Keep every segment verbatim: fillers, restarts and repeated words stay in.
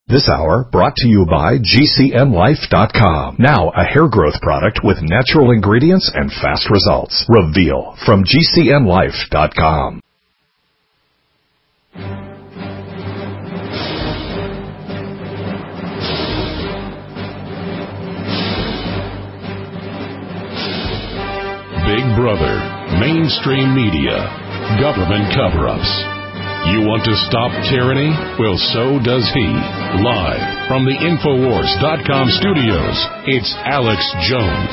This hour brought to you by G C N Life dot com. Now a hair growth product with natural ingredients and fast results. Reveal from G C N Life dot com. Big Brother, mainstream media, government cover-ups. You want to stop tyranny? Well, so does he. Live from the Infowars dot com studios, it's Alex Jones.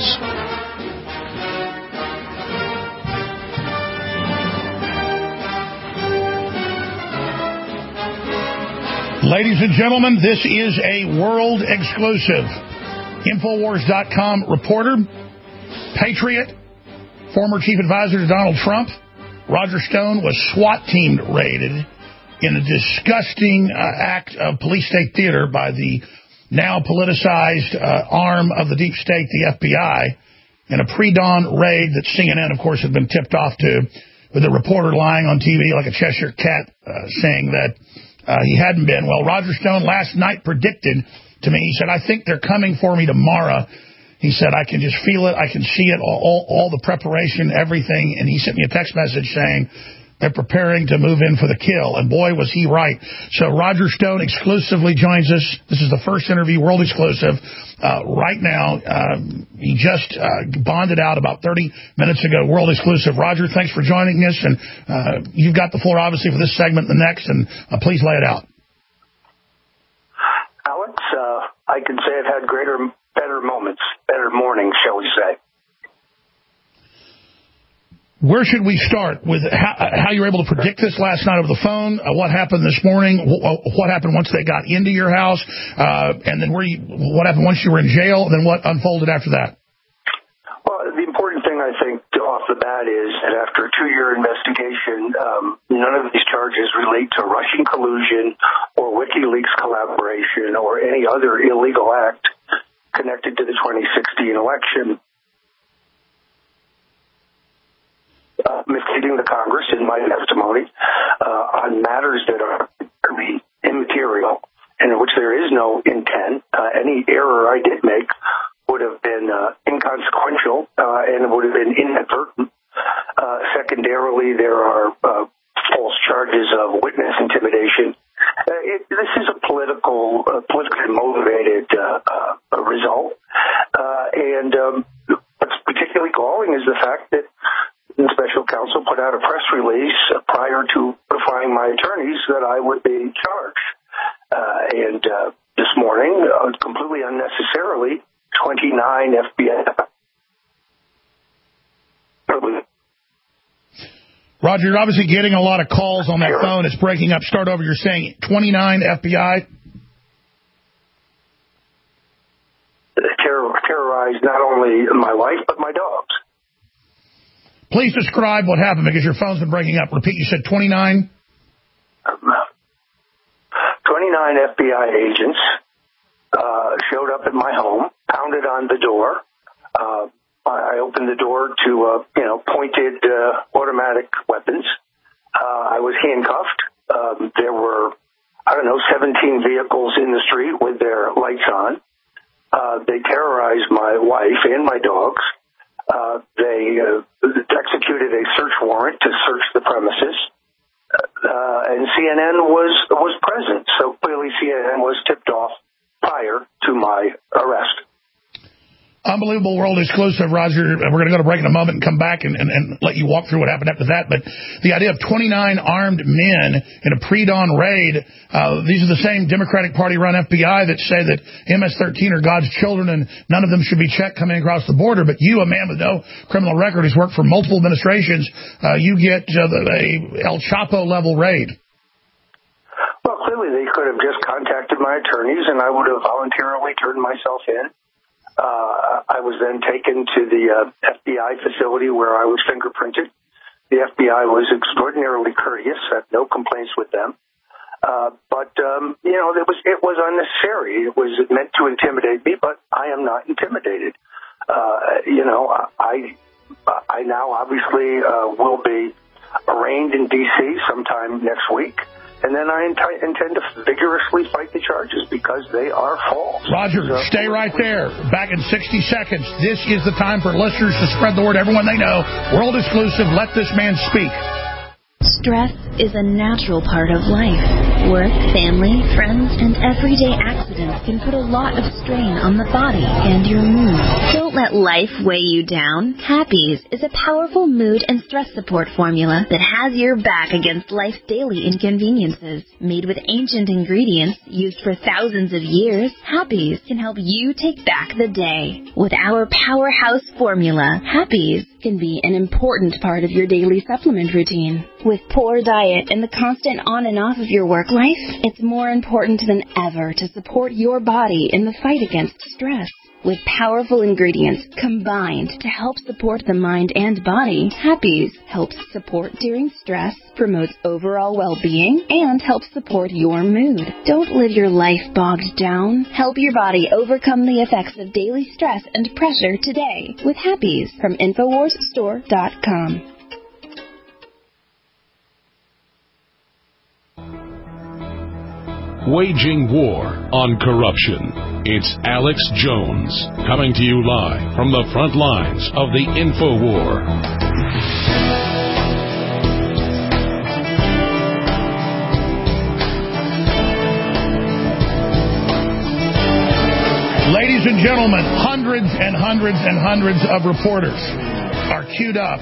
Ladies and gentlemen, this is a world exclusive. Infowars dot com reporter, patriot, former chief advisor to Donald Trump, Roger Stone, was SWAT team raided in a disgusting uh, act of police state theater by the now politicized uh, arm of the deep state, the F B I, in a pre-dawn raid that C N N, of course, had been tipped off to, with a reporter lying on T V like a Cheshire cat uh, saying that uh, he hadn't been. Well, Roger Stone last night predicted to me, he said, I think they're coming for me tomorrow. He said, I can just feel it. I can see it, all, all, all the preparation, everything. And he sent me a text message saying they're preparing to move in for the kill. And boy, was he right. So Roger Stone exclusively joins us. This is the first interview, world exclusive. Uh, right now, um, he just uh, bonded out about thirty minutes ago, world exclusive. Roger, thanks for joining us. And uh, you've got the floor, obviously, for this segment and the next. And uh, please lay it out. Alex, uh, I can say I've had greater... better moments, better mornings, shall we say. Where should we start with how, how you were able to predict this last night over the phone? Uh, what happened this morning? What, what happened once they got into your house? Uh, and then where you, what happened once you were in jail? And then what unfolded after that? Well, the important thing, I think, off the bat is that after a two-year investigation, um, none of these charges relate to Russian collusion or WikiLeaks collaboration or any other illegal act connected to the twenty sixteen election, uh, misleading the Congress in my testimony uh, on matters that are immaterial and in which there is no intent. Uh, any error I did make would have been uh, inconsequential uh, and would have been inadvertent. Uh, secondarily, there are uh, false charges of witness intimidation. Uh, it, this is a political, uh, politically motivated uh, uh, result, uh, and um, what's particularly galling is the fact that the special counsel put out a press release uh, prior to notifying my attorneys that I would be charged. Uh, and uh, this morning, uh, completely unnecessarily, twenty-nine F B I. Roger, you're obviously getting a lot of calls on that sure. phone. It's breaking up. Start over. You're saying twenty-nine F B I? Terror, terrorized not only my wife, but my dogs. Please describe what happened, because your phone's been breaking up. Repeat, you said twenty-nine? Um, twenty-nine F B I agents uh, showed up at my home, pounded on the door. Uh, I opened the door to, uh, you know, pointed uh, automatic weapons. Uh, I was handcuffed. Um, there were, I don't know, seventeen vehicles in the street with their lights on. Uh, they terrorized my wife and my dogs. Uh, they uh, executed a search warrant to search the premises. Uh, and C N N was was present. So clearly C N N was tipped off prior to my arrest. Unbelievable world exclusive, Roger. We're going to go to break in a moment and come back and, and, and let you walk through what happened after that. But the idea of twenty-nine armed men in a pre-dawn raid, uh, these are the same Democratic Party-run F B I that say that M S thirteen are God's children and none of them should be checked coming across the border. But you, a man with no criminal record who's worked for multiple administrations, uh, you get uh, the, a El Chapo-level raid. Well, clearly they could have just contacted my attorneys and I would have voluntarily turned myself in. Uh, I was then taken to the uh, F B I facility where I was fingerprinted. The F B I was extraordinarily courteous. I had no complaints with them. Uh, but, um, you know, it was, it was unnecessary. It was meant to intimidate me, but I am not intimidated. Uh, you know, I, I now obviously uh, will be arraigned in D C sometime next week. and then I int- intend to vigorously fight the charges because they are false. Roger, so, stay right there. Back in sixty seconds. This is the time for listeners to spread the word. Everyone they know. World exclusive. Let this man speak. Stress is a natural part of life. Work, family, friends, and everyday accidents can put a lot of strain on the body and your mood. Don't let life weigh you down. Happies is a powerful mood and stress support formula that has your back against life's daily inconveniences. Made with ancient ingredients used for thousands of years, Happies can help you take back the day. With our powerhouse formula, Happies can be an important part of your daily supplement routine. With poor diet and the constant on and off of your work life, it's more important than ever to support your body in the fight against stress. With powerful ingredients combined to help support the mind and body, Happies helps support during stress, promotes overall well-being, and helps support your mood. Don't live your life bogged down. Help your body overcome the effects of daily stress and pressure today with Happies from Infowars Store dot com. Waging war on corruption. It's Alex Jones coming to you live from the front lines of the InfoWar. Ladies and gentlemen, hundreds and hundreds and hundreds of reporters are queued up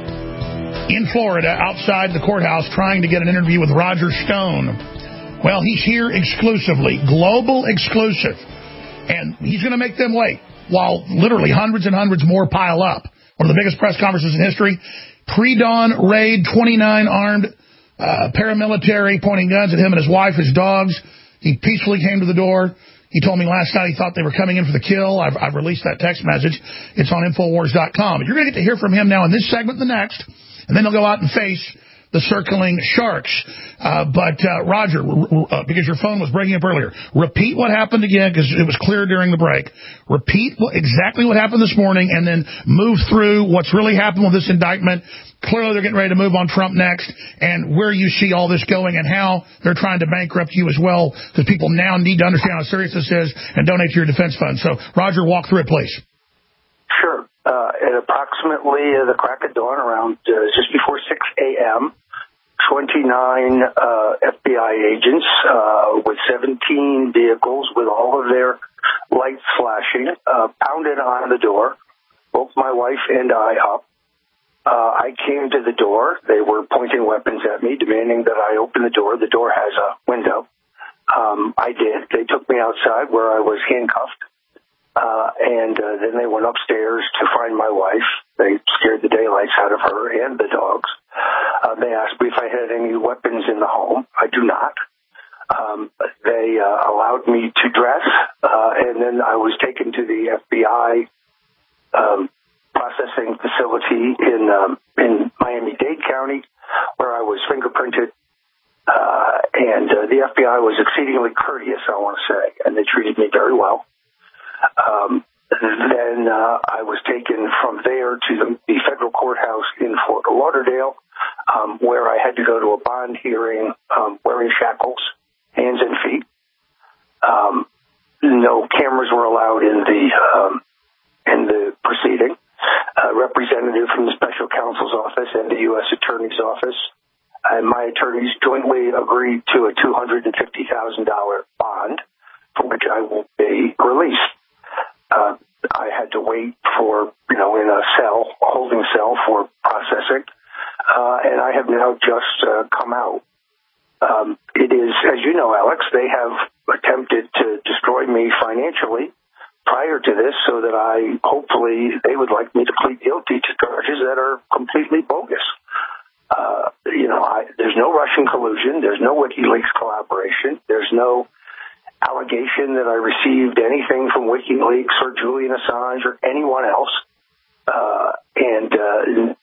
in Florida outside the courthouse trying to get an interview with Roger Stone. Well, he's here exclusively, global exclusive, and he's going to make them wait while literally hundreds and hundreds more pile up. One of the biggest press conferences in history. Pre-dawn raid, twenty-nine armed uh, paramilitary pointing guns at him and his wife, his dogs. He peacefully came to the door. He told me last night he thought they were coming in for the kill. I've, I've released that text message. It's on Infowars dot com. But you're going to get to hear from him now in this segment and the next, and then he'll go out and face the circling sharks. Uh, but, uh, Roger, uh, because your phone was breaking up earlier, repeat what happened again, because it was clear during the break. Repeat what, exactly what happened this morning, and then move through what's really happened with this indictment. Clearly, they're getting ready to move on Trump next, and where you see all this going and how they're trying to bankrupt you as well, because people now need to understand how serious this is and donate to your defense fund. So, Roger, walk through it, please. Sure. Uh, at approximately uh, the crack of dawn, around uh, just before six a.m., twenty-nine uh, F B I agents uh, with seventeen vehicles with all of their lights flashing uh, pounded on the door, woke my wife and I up. Uh, I came to the door. They were pointing weapons at me, demanding that I open the door. The door has a window. Um, I did. They took me outside where I was handcuffed. Uh, and uh, then they went upstairs to find my wife. They scared the daylights out of her and the dogs. Uh, they asked me if I had any weapons in the home. I do not. Um, they uh, allowed me to dress, uh, and then I was taken to the F B I um, processing facility in um, in Miami-Dade County, where I was fingerprinted. Uh, and uh, the F B I was exceedingly courteous, I want to say, and they treated me very well. Um, then uh, I was taken from there to the, the federal courthouse in Fort Lauderdale, um, where I had to go to a bond hearing um, wearing shackles, hands and feet. Um, no cameras were allowed in the um, in the proceeding. A representative from the special counsel's office and the U S Attorney's office and my attorneys jointly agreed to a two hundred fifty thousand dollars bond, for which I will be released. Uh, I had to wait for, you know, in a cell, a holding cell for processing, uh, and I have now just uh, come out. Um, it is, as you know, Alex, they have attempted to destroy me financially prior to this so that I, hopefully, they would like me to plead guilty to charges that are completely bogus. Uh, you know, I, there's no Russian collusion. There's no WikiLeaks collaboration. There's no allegation that I received anything from WikiLeaks or Julian Assange or anyone else. Uh, and uh,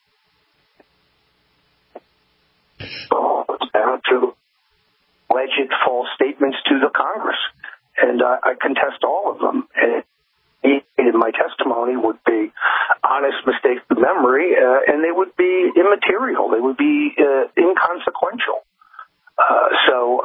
down to alleged false statements to the Congress. And uh, I contest all of them. And in my testimony would be honest mistakes of memory, uh, and they would be immaterial. They would be uh, inconsequential. Uh, so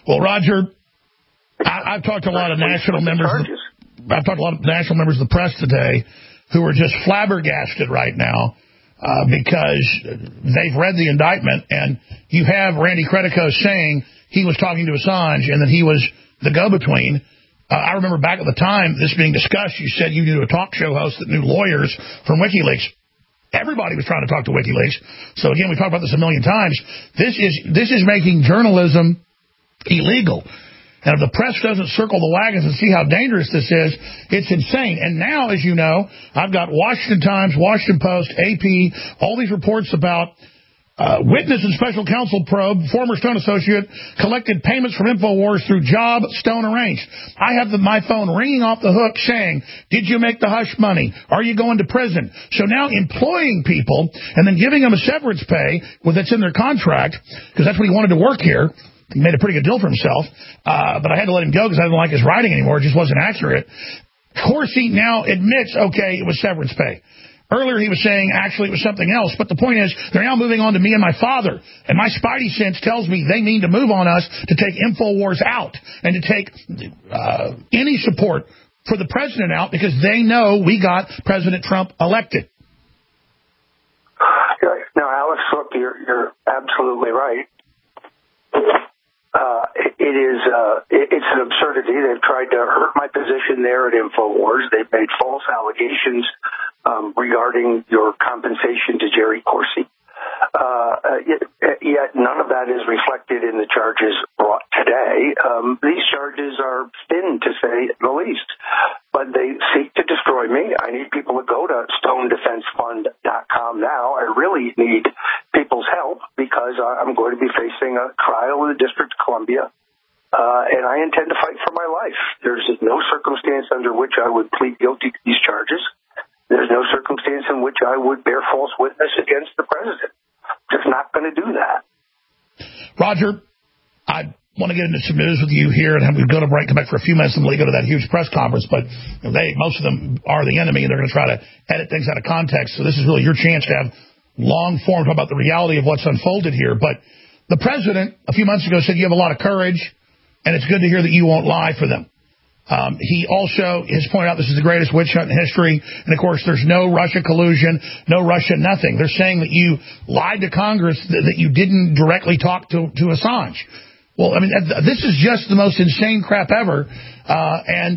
Well, Roger, I, I've talked to a lot of national members. I've talked to a lot of national members of the press today who are just flabbergasted right now uh, because they've read the indictment, and you have Randy Credico saying he was talking to Assange and that he was the go-between. Uh, I remember back at the time this being discussed, you said you knew a talk show host that knew lawyers from WikiLeaks. Everybody was trying to talk to WikiLeaks. So, again, we've talked about this a million times. This is this is making journalism illegal. And if the press doesn't circle the wagons and see how dangerous this is, it's insane. And now, as you know, I've got Washington Times, Washington Post, A P, all these reports about uh, witness and special counsel probe, former Stone associate, collected payments from InfoWars through job Stone arranged. I have the, my phone ringing off the hook saying, did you make the hush money? Are you going to prison? So now employing people and then giving them a severance pay well, that's in their contract, because that's what he wanted to work here. He made a pretty good deal for himself, uh, but I had to let him go because I didn't like his writing anymore. It just wasn't accurate. Corsi now admits, okay, it was severance pay. Earlier he was saying, actually, it was something else. But the point is, they're now moving on to me and my father. And my spidey sense tells me they mean to move on us to take InfoWars out and to take uh, any support for the president out because they know we got President Trump elected. No, Alex, look, you're, you're absolutely right. Uh, it, it is, uh, it, it's an absurdity. They've tried to hurt my position there at InfoWars. They've made false allegations um, regarding your compensation to Jerry Corsi. Uh, yet, yet none of that is reflected in the charges brought today. Um, these charges are thin, to say the least, but they seek to destroy me. I need people to go to stone defense fund dot com now. I really need people's help because I'm going to be facing a trial in the District of Columbia, uh, and I intend to fight for my life. There's no circumstance under which I would plead guilty to these charges. There's no circumstance in which I would bear false witness against the president. Just not going to do that. Roger, I want to get into some news with you here, and we've got to break, come back for a few minutes, and we'll go to that huge press conference. But they, most of them are the enemy, and they're going to try to edit things out of context. So this is really your chance to have long form talk about the reality of what's unfolded here. But the president, a few months ago, said you have a lot of courage, and it's good to hear that you won't lie for them. Um, he also has pointed out this is the greatest witch hunt in history. And, of course, there's no Russia collusion, no Russia nothing. They're saying that you lied to Congress, that, that you didn't directly talk to, to Assange. Well, I mean, this is just the most insane crap ever. Uh, and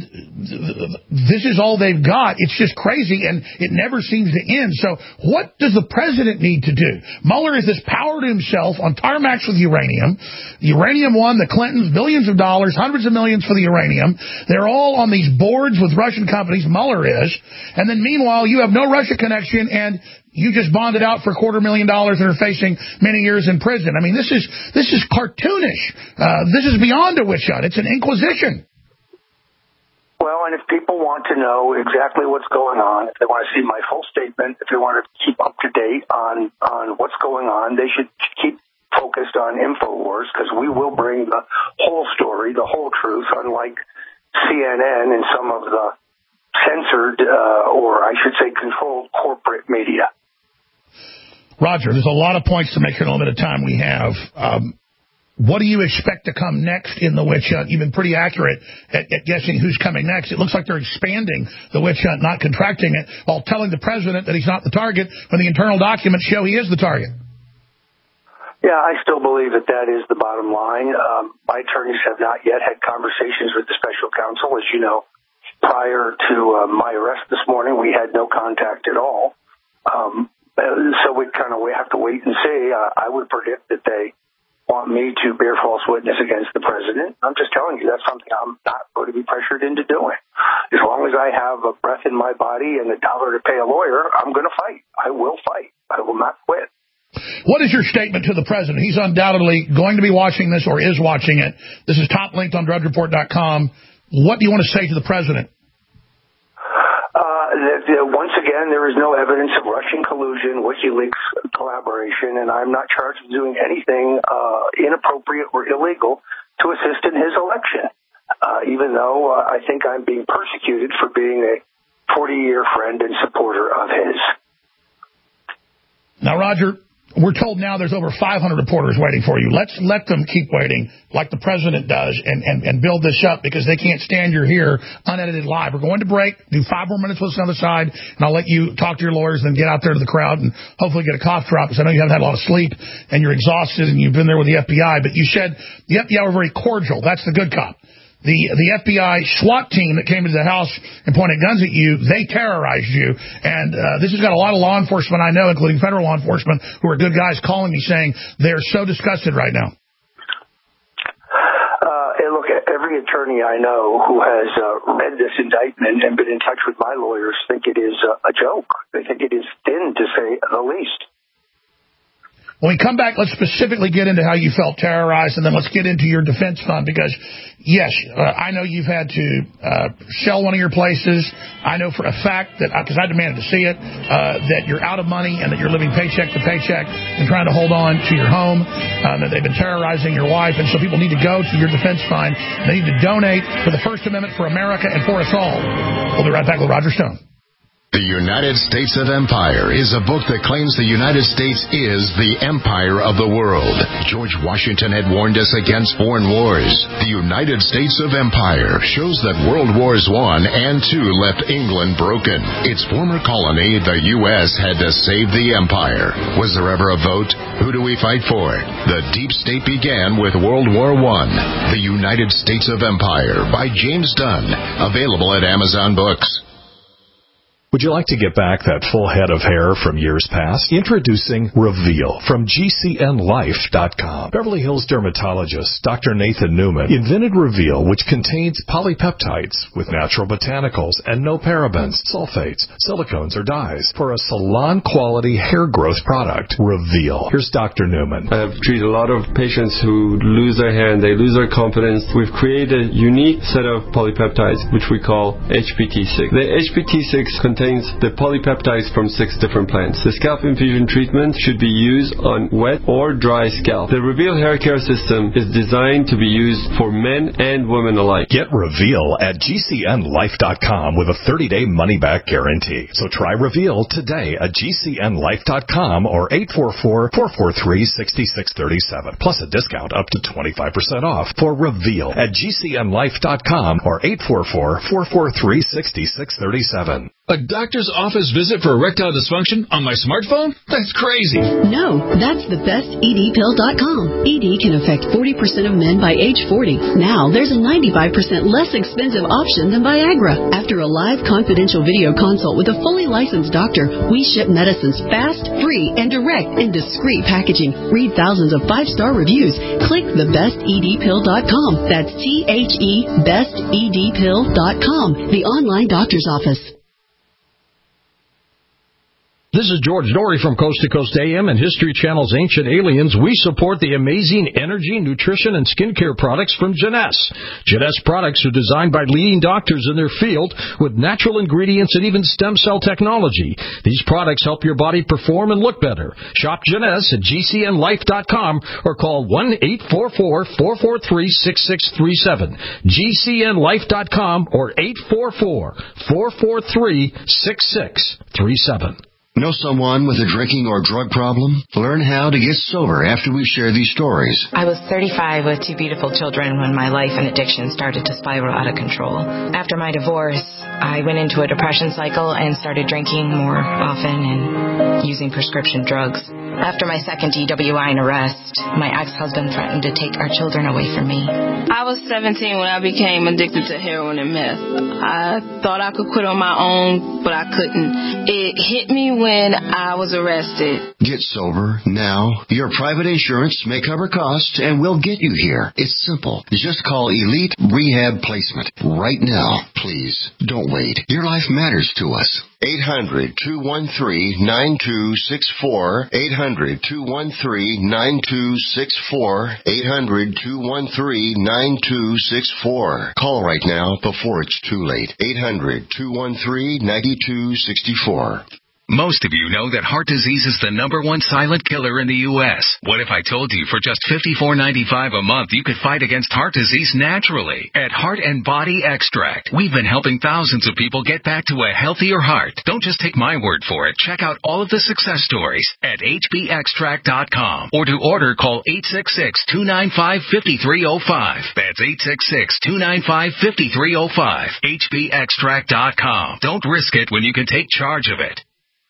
this is all they've got. It's just crazy, and it never seems to end. So what does the president need to do? Mueller is this power to himself on tarmacs with uranium. Uranium One, the Clintons, billions of dollars, hundreds of millions for the uranium. They're all on these boards with Russian companies. Mueller is. And then meanwhile, you have no Russia connection, and you just bonded out for a quarter million dollars and are facing many years in prison. I mean, this is this is cartoonish. Uh, this is beyond a witch hunt. It's an inquisition. Well, and if people want to know exactly what's going on, if they want to see my full statement, if they want to keep up to date on, on what's going on, they should keep focused on InfoWars, because we will bring the whole story, the whole truth, unlike C N N and some of the censored, uh, or I should say controlled corporate media. Roger, there's a lot of points to make in a little bit of time we have. Um, What do you expect to come next in the witch hunt? You've been pretty accurate at, at guessing who's coming next. It looks like they're expanding the witch hunt, not contracting it, while telling the president that he's not the target when the internal documents show he is the target. Yeah, I still believe that that is the bottom line. Um, my attorneys have not yet had conversations with the special counsel. As you know, prior to uh, my arrest this morning, we had no contact at all. Um, so we kind of we have to wait and see. Uh, I would predict that they want me to bear false witness against the president. I'm just telling you, that's something I'm not going to be pressured into doing. As long as I have a breath in my body and a dollar to pay a lawyer, I'm going to fight. I will fight. I will not quit. What is your statement to the president? He's undoubtedly going to be watching this or is watching it. This is top linked on drudge report dot com. What do you want to say to the president? Uh, once again, there is no evidence of Russian collusion, WikiLeaks collaboration, and I'm not charged with doing anything uh, inappropriate or illegal to assist in his election, uh, even though uh, I think I'm being persecuted for being a forty-year friend and supporter of his. Now, Roger, we're told now there's over five hundred reporters waiting for you. Let's let them keep waiting like the president does and, and, and build this up because they can't stand you're here unedited live. We're going to break, do five more minutes with us on the other side, and I'll let you talk to your lawyers and then get out there to the crowd and hopefully get a cough drop because I know you haven't had a lot of sleep and you're exhausted and you've been there with the F B I. But you said the F B I were very cordial. That's the good cop. The the F B I SWAT team that came into the house and pointed guns at you, they terrorized you. And uh, this has got a lot of law enforcement I know, including federal law enforcement, who are good guys calling me saying they're so disgusted right now. Uh, and look, every attorney I know who has uh, read this indictment and been in touch with my lawyers think it is uh, a joke. They think it is thin, to say the least. When we come back, let's specifically get into how you felt terrorized, and then let's get into your defense fund because, yes, uh, I know you've had to uh, sell one of your places. I know for a fact that, because I demanded to see it, uh, that you're out of money and that you're living paycheck to paycheck and trying to hold on to your home, um, that they've been terrorizing your wife, and so people need to go to your defense fund. They need to donate for the First Amendment for America and for us all. We'll be right back with Roger Stone. The United States of Empire is a book that claims the United States is the empire of the world. George Washington had warned us against foreign wars. The United States of Empire shows that World Wars One and Two left England broken. Its former colony, the U S, had to save the empire. Was there ever a vote? Who do we fight for? The deep state began with World War One. The United States of Empire by James Dunn. Available at Amazon Books. Would you like to get back that full head of hair from years past? Introducing Reveal from G C N life dot com. Beverly Hills dermatologist Doctor Nathan Newman invented Reveal, which contains polypeptides with natural botanicals and no parabens, sulfates, silicones, or dyes for a salon-quality hair growth product. Reveal. Here's Doctor Newman. I have treated a lot of patients who lose their hair and they lose their confidence. We've created a unique set of polypeptides, which we call H P T six. The H P T six contains the polypeptides from six different plants. The scalp infusion treatment should be used on wet or dry scalp. The Reveal hair care system is designed to be used for men and women alike. Get Reveal at G C N life dot com with a thirty-day money-back guarantee. So try Reveal today at G C N life dot com or eight four four, four four three, six six three seven. Plus a discount up to twenty-five percent off for Reveal at G C N life dot com or eight four four, four four three, six six three seven. A doctor's office visit for erectile dysfunction on my smartphone? That's crazy. No, that's the best E D pill dot com. E D can affect forty percent of men by age forty. Now, there's a ninety-five percent less expensive option than Viagra. After a live confidential video consult with a fully licensed doctor, we ship medicines fast, free, and direct in discreet packaging. Read thousands of five-star reviews. Click the best E D pill dot com. That's T H E, best E D pill dot com, the online doctor's office. This is George Dory from Coast to Coast A M and History Channel's Ancient Aliens. We support the amazing energy, nutrition, and skincare products from Jeunesse. Jeunesse products are designed by leading doctors in their field with natural ingredients and even stem cell technology. These products help your body perform and look better. Shop Jeunesse at G C N life dot com or call one eight four four, four four three, six six three seven. G C N life dot com or eight four four, four four three, six six three seven. Know someone with a drinking or drug problem? Learn how to get sober after we share these stories. I was thirty-five with two beautiful children when my life and addiction started to spiral out of control. After my divorce, I went into a depression cycle and started drinking more often and using prescription drugs. After my second D W I and arrest, my ex-husband threatened to take our children away from me. I was seventeen when I became addicted to heroin and meth. I thought I could quit on my own, but I couldn't. It hit me when I was arrested. Get sober now. Your private insurance may cover costs and we'll get you here. It's simple. Just call Elite Rehab Placement right now. Please, don't wait. Your life matters to us. eight hundred, two one three, nine two six four. eight hundred, two one three, nine two six four. eight hundred, two one three, nine two six four. Call right now before it's too late. eight hundred, two one three, nine two six four. Most of you know that heart disease is the number one silent killer in the U S What if I told you for just fifty-four ninety-five a month you could fight against heart disease naturally? At Heart and Body Extract, we've been helping thousands of people get back to a healthier heart. Don't just take my word for it. Check out all of the success stories at H B extract dot com. Or to order, call eight six six, two nine five, five three zero five. That's eight six six, two nine five, five three zero five. H B extract dot com. Don't risk it when you can take charge of it.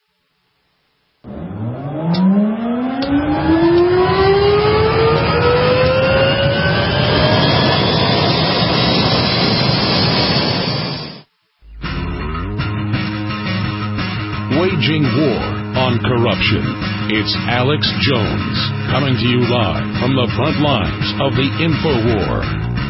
Waging war on corruption. It's Alex Jones coming to you live from the front lines of the InfoWar.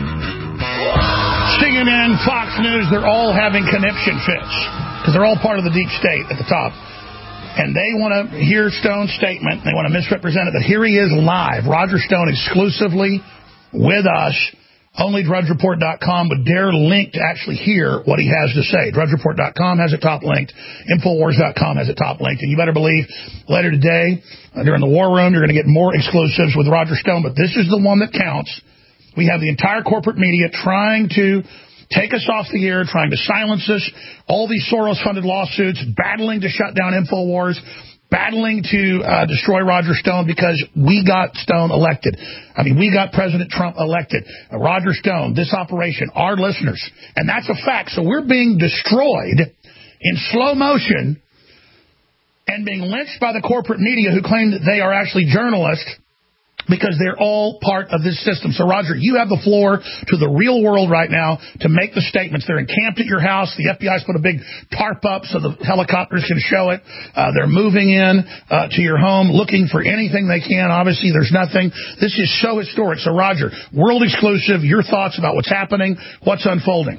C N N, Fox News, they're all having conniption fits because they're all part of the deep state at the top. And they want to hear Stone's statement. They want to misrepresent it. But here he is live. Roger Stone exclusively with us. Only Drudge Report dot com would dare link to actually hear what he has to say. Drudge Report dot com has it top linked. Infowars dot com has it top linked. And you better believe later today, uh, during the War Room, you're going to get more exclusives with Roger Stone. But this is the one that counts. We have the entire corporate media trying to take us off the air, trying to silence us, all these Soros-funded lawsuits, battling to shut down InfoWars, battling to uh, destroy Roger Stone because we got Stone elected. I mean, we got President Trump elected. Uh, Roger Stone, this operation, our listeners. And that's a fact. So we're being destroyed in slow motion and being lynched by the corporate media who claim that they are actually journalists, because they're all part of this system. So, Roger, you have the floor to the real world right now to make the statements. They're encamped at your house. The F B I's put a big tarp up so the helicopters can show it. Uh, they're moving in uh, to your home, looking for anything they can. Obviously, there's nothing. This is so historic. So, Roger, world exclusive, your thoughts about what's happening, what's unfolding.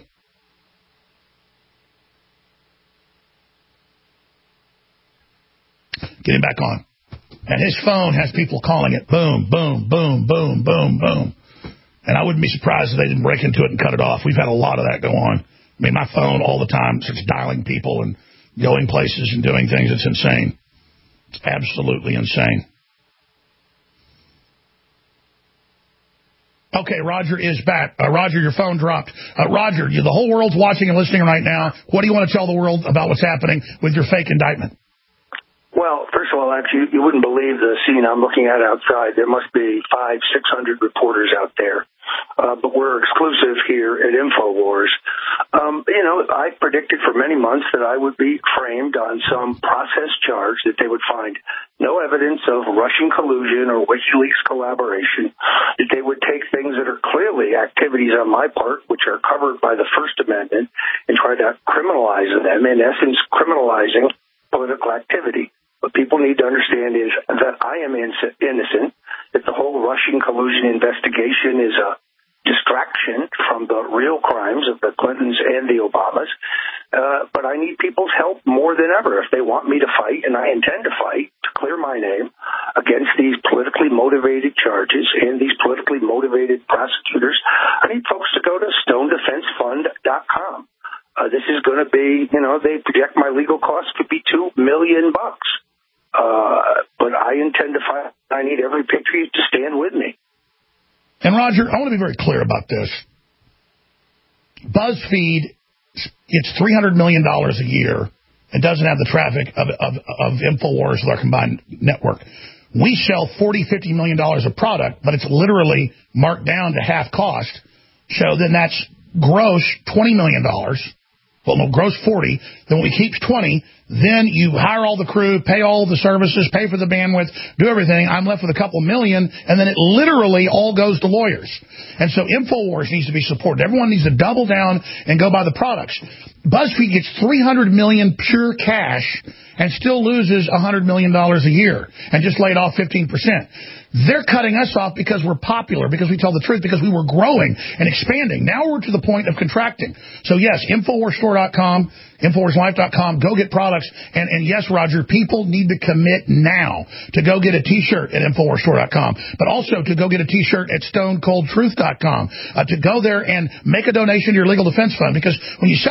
Get him back on. And his phone has people calling it boom, boom, boom, boom, boom, boom. And I wouldn't be surprised if they didn't break into it and cut it off. We've had a lot of that go on. I mean, my phone all the time starts dialing people and going places and doing things. It's insane. It's absolutely insane. Okay, Roger is back. Uh, Roger, your phone dropped. Uh, Roger, you, the whole world's watching and listening right now. What do you want to tell the world about what's happening with your fake indictment? Well, first of all, actually, you wouldn't believe the scene I'm looking at outside. There must be five, six hundred reporters out there. Uh, but we're exclusive here at InfoWars. Um, you know, I predicted for many months that I would be framed on some process charge, that they would find no evidence of Russian collusion or WikiLeaks collaboration, that they would take things that are clearly activities on my part, which are covered by the First Amendment, and try to criminalize them, in essence, criminalizing political activity. What people need to understand is that I am innocent, that the whole Russian collusion investigation is a distraction from the real crimes of the Clintons and the Obamas. Uh, but I need people's help more than ever if they want me to fight, and I intend to fight to clear my name against these politically motivated charges and these politically motivated prosecutors. I need folks to go to stone defense fund dot com. Uh, this is going to be, you know, they project my legal costs could be two million bucks. Uh, but I intend to fight. I need every patriot to stand with me. And, Roger, I want to be very clear about this. BuzzFeed, it's three hundred million dollars a year. It doesn't have the traffic of, of, of InfoWars with our combined network. We sell forty, fifty million dollars of product, but it's literally marked down to half cost. So then that's gross twenty million dollars. Well, no, gross forty. Then we keep twenty. Then you hire all the crew, pay all the services, pay for the bandwidth, do everything. I'm left with a couple million, and then it literally all goes to lawyers. And so InfoWars needs to be supported. Everyone needs to double down and go buy the products. BuzzFeed gets three hundred million dollars pure cash and still loses one hundred million dollars a year and just laid off fifteen percent. They're cutting us off because we're popular, because we tell the truth, because we were growing and expanding. Now we're to the point of contracting. So, yes, Infowars Store dot com, Infowars Life dot com, go get products. And, and, yes, Roger, people need to commit now to go get a T-shirt at Infowars Store dot com, but also to go get a T-shirt at Stone Cold Truth dot com, uh, to go there and make a donation to your legal defense fund. Because when you sell a T-shirt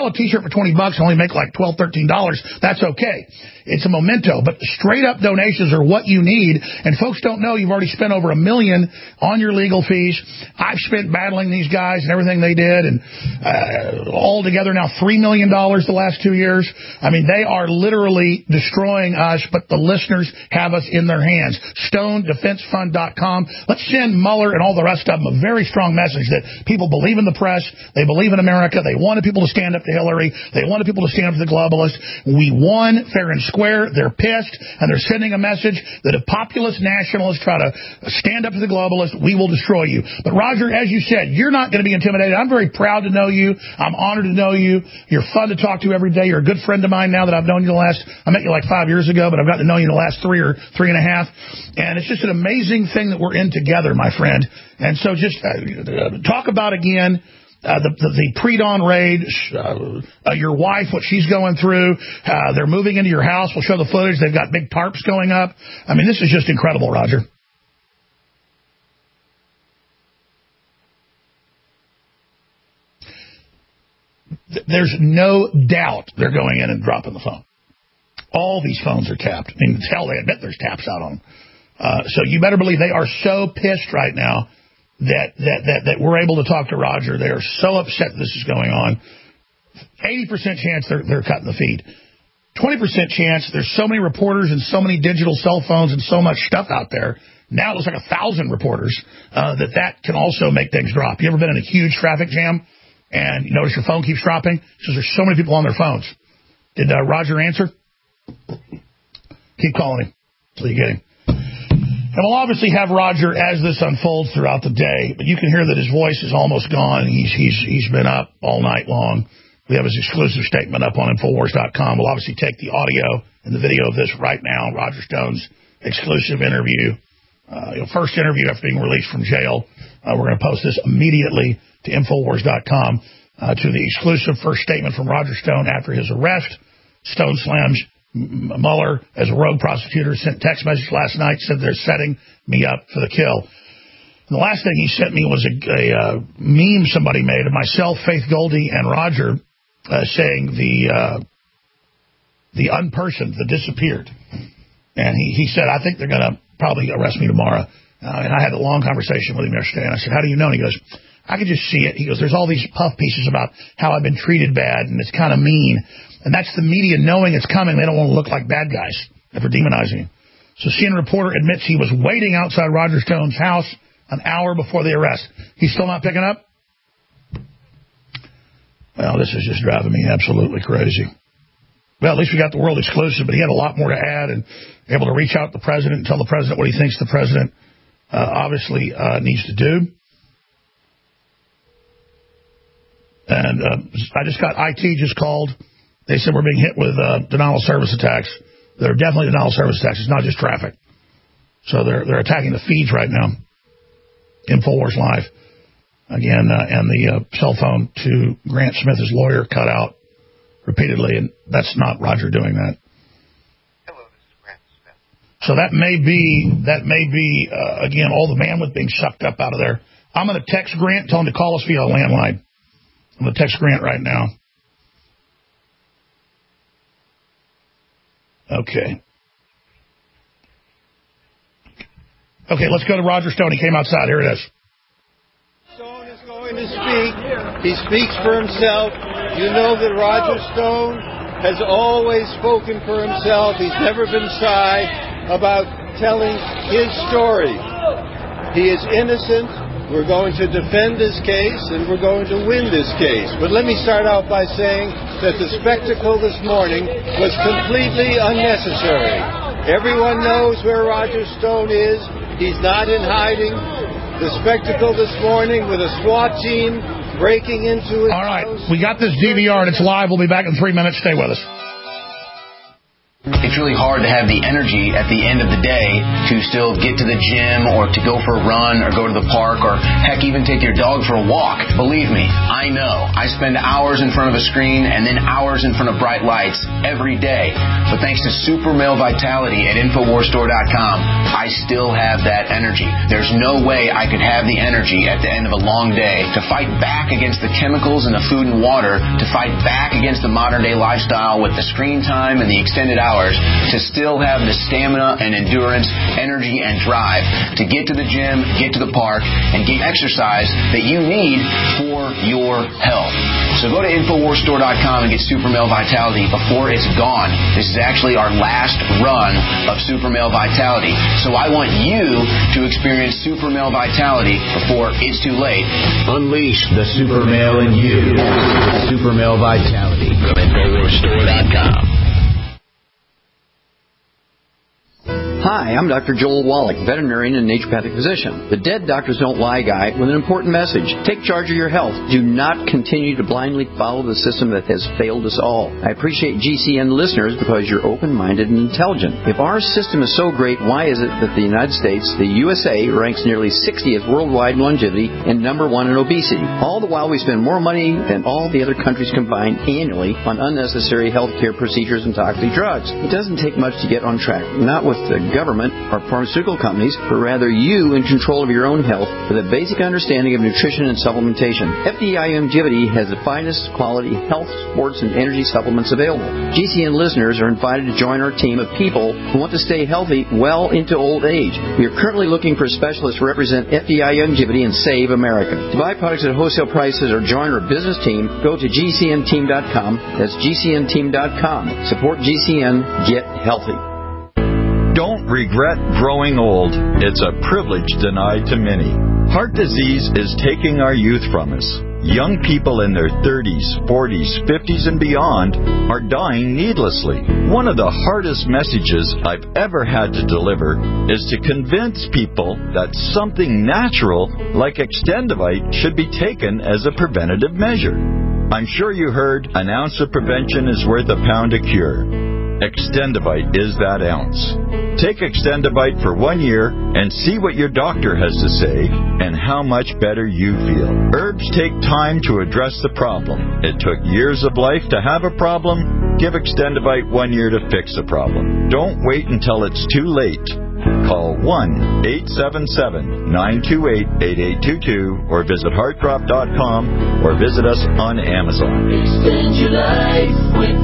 for twenty bucks and only make like twelve, thirteen dollars, that's okay. It's a memento. But straight-up donations are what you need. And folks don't know you've already spent over a million on your legal fees. I've spent battling these guys and everything they did. And uh, all together now three million dollars the last two years. I mean, they are literally destroying us, but the listeners have us in their hands. stone defense fund dot com. Let's send Mueller and all the rest of them a very strong message that people believe in the press. They believe in America. They wanted people to stand up to Hillary. They wanted people to stand up to the globalists. We won fair and square. They're pissed, and they're sending a message that if populist nationalists try to stand up to the globalists, we will destroy you. But, Roger, as you said, you're not going to be intimidated. I'm very proud to know you. I'm honored to know you. You're fun to talk to every day. You're a good friend of mine now that I've known you the last, I met you like five years ago, but I've got to know you the last three or three and a half. And it's just an amazing thing that we're in together, my friend. And so just uh, talk about, again, Uh, the, the, the pre-dawn raid, uh, uh, your wife, what she's going through. Uh, they're moving into your house. We'll show the footage. They've got big tarps going up. I mean, this is just incredible, Roger. There's no doubt they're going in and dropping the phone. All these phones are tapped. I mean, hell, they admit there's taps out on them. Uh, so you better believe they are so pissed right now that, that, that, that we're able to talk to Roger. They are so upset this is going on. eighty percent chance they're, they're cutting the feed. twenty percent chance there's so many reporters and so many digital cell phones and so much stuff out there. Now it looks like a thousand reporters uh, that that can also make things drop. You ever been in a huge traffic jam and you notice your phone keeps dropping? Because there's so many people on their phones. Did uh, Roger answer? Keep calling him until you get him. And we'll obviously have Roger as this unfolds throughout the day, but you can hear that his voice is almost gone. He's he's he's been up all night long. We have his exclusive statement up on Infowars dot com. We'll obviously take the audio and the video of this right now. Roger Stone's exclusive interview, uh, you know, first interview after being released from jail. Uh, we're going to post this immediately to Infowars dot com uh, to the exclusive first statement from Roger Stone after his arrest. Stone slams Mueller, as a rogue prosecutor, sent text message last night, said they're setting me up for the kill. And the last thing he sent me was a, a uh, meme somebody made of myself, Faith Goldie, and Roger uh, saying the uh, the unpersoned, the disappeared. And he, he said, I think they're going to probably arrest me tomorrow. Uh, and I had a long conversation with him yesterday, and I said, how do you know? And he goes, I could just see it. He goes, there's all these puff pieces about how I've been treated bad, and it's kind of mean. And that's the media knowing it's coming. They don't want to look like bad guys if they're demonizing him. So C N N reporter admits he was waiting outside Roger Stone's house an hour before the arrest. He's still not picking up? Well, this is just driving me absolutely crazy. Well, at least we got the world exclusive, but he had a lot more to add and able to reach out to the president and tell the president what he thinks the president uh, obviously uh, needs to do. And uh, I just got I T just called. They said we're being hit with uh, denial of service attacks. They're definitely denial of service attacks. It's not just traffic. So they're they're attacking the feeds right now. Infowars Live. Again, uh, and the uh, cell phone to Grant Smith, his lawyer, cut out repeatedly, and that's not Roger doing that. Hello, this is Grant Smith. So that may be, that may be uh, again, all the bandwidth being sucked up out of there. I'm going to text Grant, tell him to call us via a landline. I'm going to text Grant right now. Okay. Okay, let's go to Roger Stone. He came outside. Here it is. Stone is going to speak. He speaks for himself. You know that Roger Stone has always spoken for himself. He's never been shy about telling his story. He is innocent. We're going to defend this case, and we're going to win this case. But let me start out by saying that the spectacle this morning was completely unnecessary. Everyone knows where Roger Stone is. He's not in hiding. The spectacle this morning with a SWAT team breaking into his All right, house. we got this D V R, and it's live. We'll be back in three minutes. Stay with us. If it's really hard to have the energy at the end of the day to still get to the gym or to go for a run or go to the park or, heck, even take your dog for a walk. Believe me, I know. I spend hours in front of a screen and then hours in front of bright lights every day. But thanks to Super Male Vitality at Infowars Store dot com, I still have that energy. There's no way I could have the energy at the end of a long day to fight back against the chemicals in the food and water, to fight back against the modern-day lifestyle with the screen time and the extended hours, to still have the stamina and endurance, energy and drive to get to the gym, get to the park, and get exercise that you need for your health. So go to Infowars Store dot com and get Super Male Vitality before it's gone. This is actually our last run of Super Male Vitality. So I want you to experience Super Male Vitality before it's too late. Unleash the Super Male in you. Super Male Vitality from Infowars Store dot com. Hi, I'm Doctor Joel Wallach, veterinarian and naturopathic physician. The Dead Doctors Don't Lie guy with an important message. Take charge of your health. Do not continue to blindly follow the system that has failed us all. I appreciate G C N listeners because you're open-minded and intelligent. If our system is so great, why is it that the United States, the U S A, ranks nearly sixtieth worldwide in longevity and number one in obesity? All the while we spend more money than all the other countries combined annually on unnecessary healthcare procedures and toxic drugs. It doesn't take much to get on track. Not with the government or pharmaceutical companies, but rather you in control of your own health with a basic understanding of nutrition and supplementation. F D I Longevity has the finest quality health, sports, and energy supplements available. G C N listeners are invited to join our team of people who want to stay healthy well into old age. We are currently looking for specialists to represent F D I Longevity and Save America. To buy products at wholesale prices or join our business team, go to G C N team dot com. That's G C N team dot com. Support G C N. Get healthy. Don't regret growing old. It's a privilege denied to many. Heart disease is taking our youth from us. Young people in their thirties, forties, fifties, and beyond are dying needlessly. One of the hardest messages I've ever had to deliver is to convince people that something natural like Extendivite should be taken as a preventative measure. I'm sure you heard an ounce of prevention is worth a pound of cure. Extendivite is that ounce. Take Extendivite for one year and see what your doctor has to say and how much better you feel. Herbs take time to address the problem. It took years of life to have a problem. Give Extendivite one year to fix a problem. Don't wait until it's too late. Call one eight seven seven, nine two eight, eight eight two two or visit heart drop dot com or visit us on Amazon. Extend your life with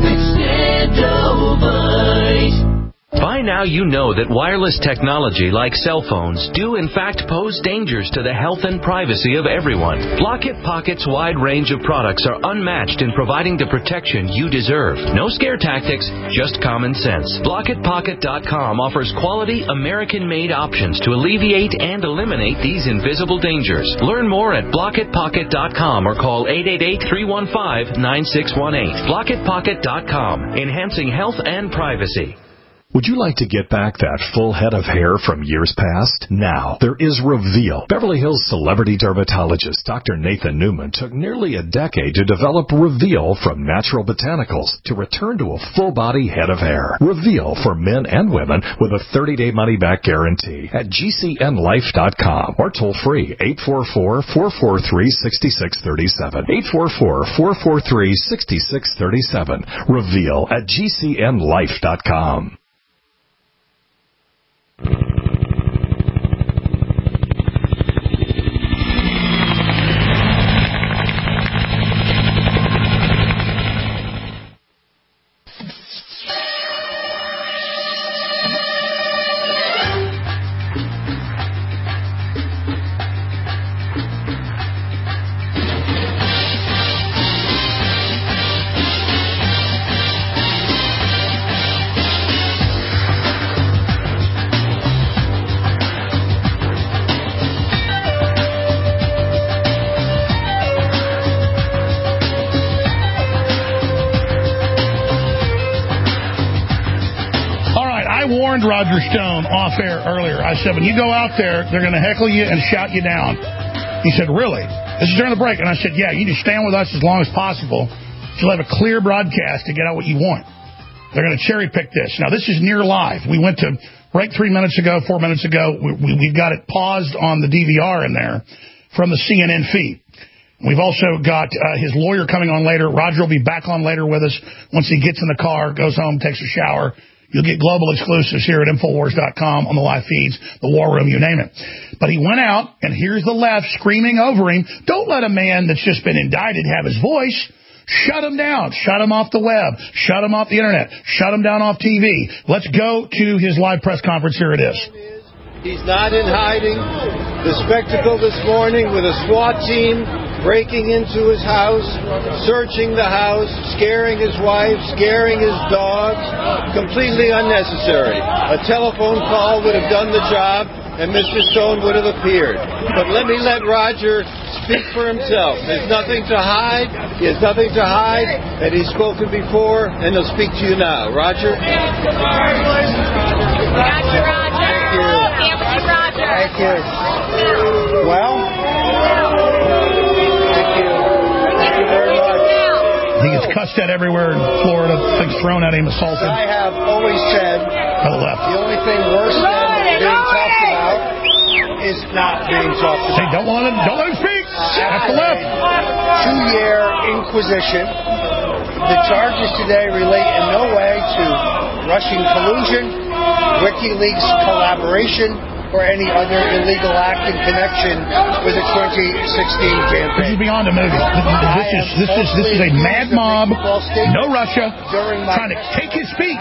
Extendivite. By now you know that wireless technology like cell phones do in fact pose dangers to the health and privacy of everyone. Block-It Pocket's wide range of products are unmatched in providing the protection you deserve. No scare tactics, just common sense. Block It Pocket dot com offers quality American-made options to alleviate and eliminate these invisible dangers. Learn more at Block It Pocket dot com or call eight eight eight, three one five, nine six one eight. Block It Pocket dot com, enhancing health and privacy. Would you like to get back that full head of hair from years past? Now, there is Reveal. Beverly Hills celebrity dermatologist Doctor Nathan Newman took nearly a decade to develop Reveal from natural botanicals to return to a full-body head of hair. Reveal for men and women with a thirty-day money-back guarantee at G C N life dot com or toll-free eight four four, four four three, six six three seven. eight four four, four four three, six six three seven. Reveal at G C N life dot com. Roger Stone off air earlier. I said, when you go out there, they're going to heckle you and shout you down. He said, really? This is during the break. And I said, yeah, you just stand with us as long as possible. You'll have a clear broadcast to get out what you want. They're going to cherry pick this. Now, this is near live. We went to break three minutes ago, four minutes ago. We, we, we've got it paused on the D V R in there from the C N N feed. We've also got uh, his lawyer coming on later. Roger will be back on later with us once he gets in the car, goes home, takes a shower. You'll get global exclusives here at Infowars dot com on the live feeds, the War Room, you name it. But he went out, and here's the left screaming over him, don't let a man that's just been indicted have his voice. Shut him down. Shut him off the web. Shut him off the Internet. Shut him down off T V. Let's go to his live press conference. Here it is. He's not in hiding. The spectacle this morning with a SWAT team breaking into his house, searching the house, scaring his wife, scaring his dogs, completely unnecessary. A telephone call would have done the job, and Mister Stone would have appeared. But let me let Roger speak for himself. There's nothing to hide. He has nothing to hide, and he's spoken before, and he'll speak to you now. Roger? Congratulations, Roger. Gotcha, Roger. Thank you. Amity Roger. Thank you. Well, thank you. Thank you very much. He gets cussed at everywhere in Florida, things thrown at him, assaulted. I have always said by the left. The only thing worse than being talked about is not being talked about. Hey, don't let him, don't let him speak. Uh, That's the left. Two-year inquisition. The charges today relate in no way to Russian collusion, WikiLeaks collaboration, or any other illegal act in connection with the twenty sixteen campaign. This is beyond a movie. This is this is this is a mad mob. No Russia trying to take his speech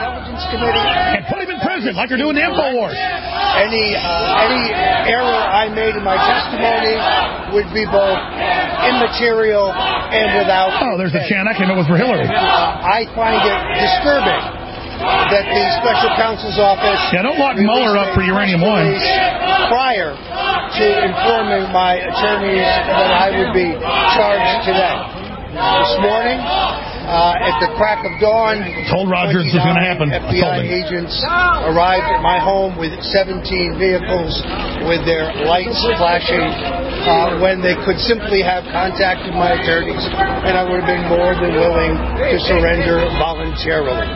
and put him in prison like they're doing the InfoWars. Any uh, any error I made in my testimony would be both immaterial and without. Oh, there's the chant I came up with for Hillary. Uh, I find it disturbing that the special counsel's office... Yeah, don't lock Mueller up for uranium one. ...prior to informing my attorneys that I would be charged today. This morning, uh, at the crack of dawn... Told Roger this was going to happen. F B I agents arrived at my home with seventeen vehicles with their lights flashing uh, when they could simply have contacted my attorneys, and I would have been more than willing to surrender voluntarily.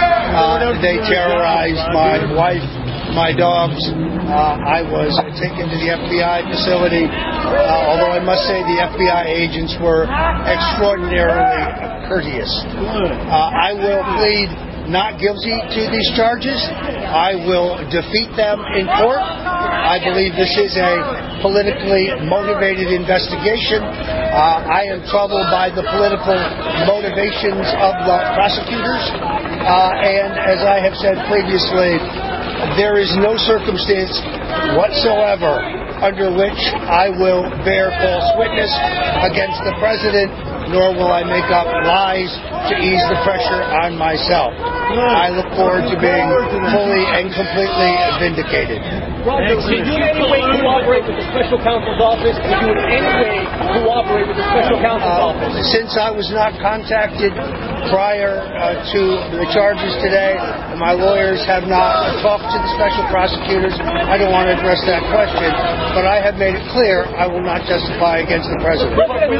Uh, they terrorized my wife, my dogs. Uh, I was taken to the F B I facility, uh, although I must say the F B I agents were extraordinarily courteous. Uh, I will plead not guilty to these charges. I will defeat them in court. I believe this is a politically motivated investigation. Uh, I am troubled by the political motivations of the prosecutors. Uh, and as I have said previously, there is no circumstance whatsoever under which I will bear false witness against the president, nor will I make up lies to ease the pressure on myself. I look forward to being fully and completely vindicated. Roger, did you in any way cooperate with the special counsel's office? Did you in any way cooperate with the special counsel's uh, office? Since I was not contacted prior uh, to the charges today, my lawyers have not talked to the special prosecutors. I don't want to address that question, but I have made it clear I will not testify against the president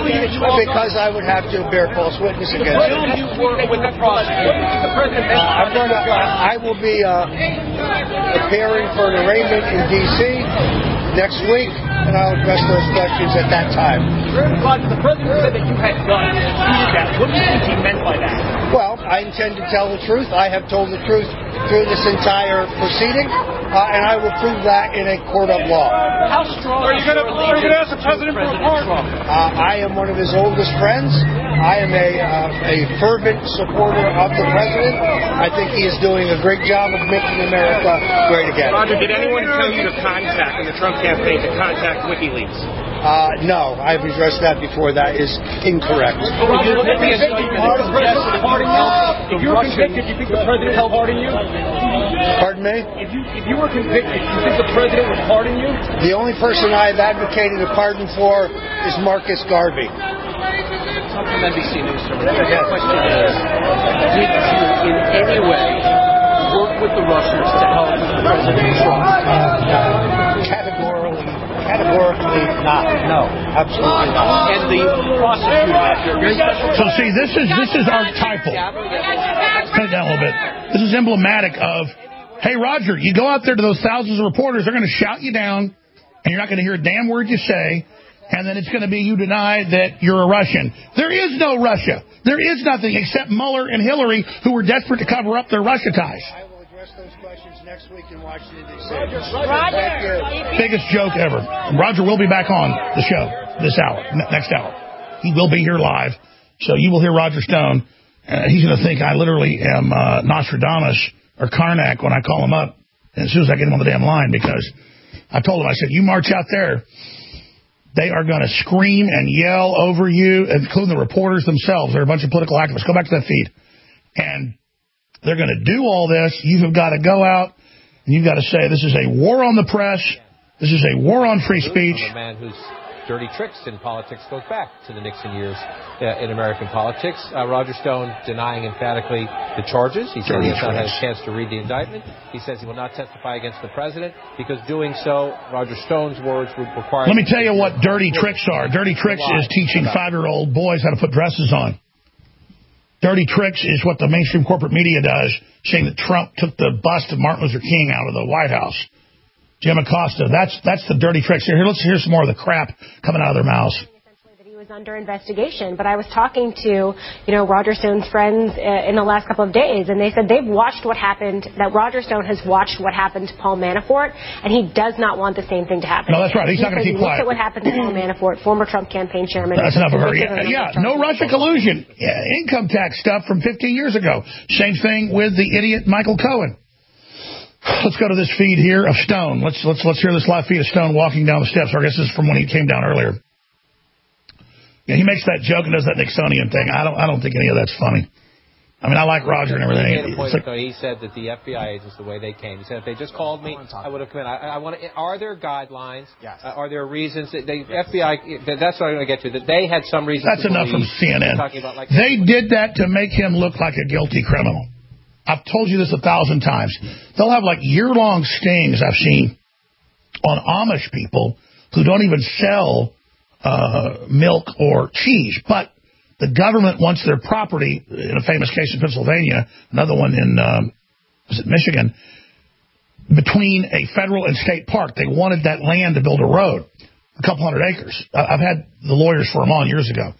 because I would have to bear false witness against him. Will you work with the prosecutor? Uh, I'm going to, I will be uh, appearing for an arraignment in D C next week, and I'll address those questions at that time. Roger, the president said that you had guns. That. What do you think he meant by that? Well, I intend to tell the truth. I have told the truth through this entire proceeding, uh, and I will prove that in a court of law. How strong are you going to ask the president for a pardon? Uh, I am one of his oldest friends. I am a, uh, a fervent supporter of the president. I think he is doing a great job of making America great again. Roger, did anyone tell you to contact in the Trump campaign to contact WikiLeaks? Uh, no, I've addressed that before. That is incorrect. If you were convicted, do you think the president will pardon you? Pardon me? If you if you were convicted, do you think the president would pardon you? The only person I have advocated a pardon for is Marcus Garvey. I'm from N B C News, sir. The question is, did you in any way work with the Russians to help President Trump? Categorically, categorically not. No, absolutely not. And the prosecutor, so see, this is this is archetypal. cut it down a little bit. This is emblematic of, hey, Roger, you go out there to those thousands of reporters, they're going to shout you down, and you're not going to hear a damn word you say, and then it's going to be you deny that you're a Russian. There is no Russia. There is nothing except Mueller and Hillary, who were desperate to cover up their Russia ties. I will address those questions next week in Washington, D C Roger. Biggest joke ever. Roger will be back on the show this hour, next hour. He will be here live, so you will hear Roger Stone. Uh, he's going to think I literally am uh, Nostradamus or Karnak when I call him up as soon as I get him on the damn line, because I told him, I said, you march out there, they are going to scream and yell over you, including the reporters themselves. They're a bunch of political activists. Go back to that feed. And they're going to do all this. You have got to go out and you've got to say, this is a war on the press. This is a war on free speech. A man whose dirty tricks in politics goes back to the Nixon years uh, in American politics. Uh, Roger Stone denying emphatically the charges. He said he has not had a chance to read the indictment. He says he will not testify against the president because doing so, Roger Stone's words would require... Let me tell you what dirty tricks are. Dirty tricks is teaching five-year-old boys how to put dresses on. Dirty tricks is what the mainstream corporate media does, saying that Trump took the bust of Martin Luther King out of the White House. Jim Acosta, that's that's the dirty tricks. Here, let's hear some more of the crap coming out of their mouths. He was under investigation, but I was talking to, you know, Roger Stone's friends uh, in the last couple of days, and they said they've watched what happened, that Roger Stone has watched what happened to Paul Manafort, and he does not want the same thing to happen. No, that's right. He's he not going to keep he quiet. Look at what happened to Paul Manafort, former Trump campaign chairman. That's enough of her. Yeah, yeah. no Russia collusion. Yeah, income tax stuff from fifteen years ago. Same thing with the idiot Michael Cohen. Let's go to this feed here of Stone. Let's let's let's hear this live feed of Stone walking down the steps. Or I guess this is from when he came down earlier. Yeah, he makes that joke and does that Nixonian thing. I don't I don't think any of that's funny. I mean, I like Roger and everything. He, made a point, like, he said that the F B I agents, the way they came, he said if they just called me, I would have come in. I, I want to. Are there guidelines? Yes. Uh, are there reasons that they yes. F B I? That's what I'm going to get to. That they had some reason. That's to enough from C N N. About, like, they did that to make him look like a guilty criminal. I've told you this a thousand times. They'll have like year-long stings I've seen on Amish people who don't even sell uh, milk or cheese, but the government wants their property, in a famous case in Pennsylvania, another one in, um, was it Michigan, between a federal and state park. They wanted that land to build a road, a couple hundred acres. I've had the lawyers for them on years ago.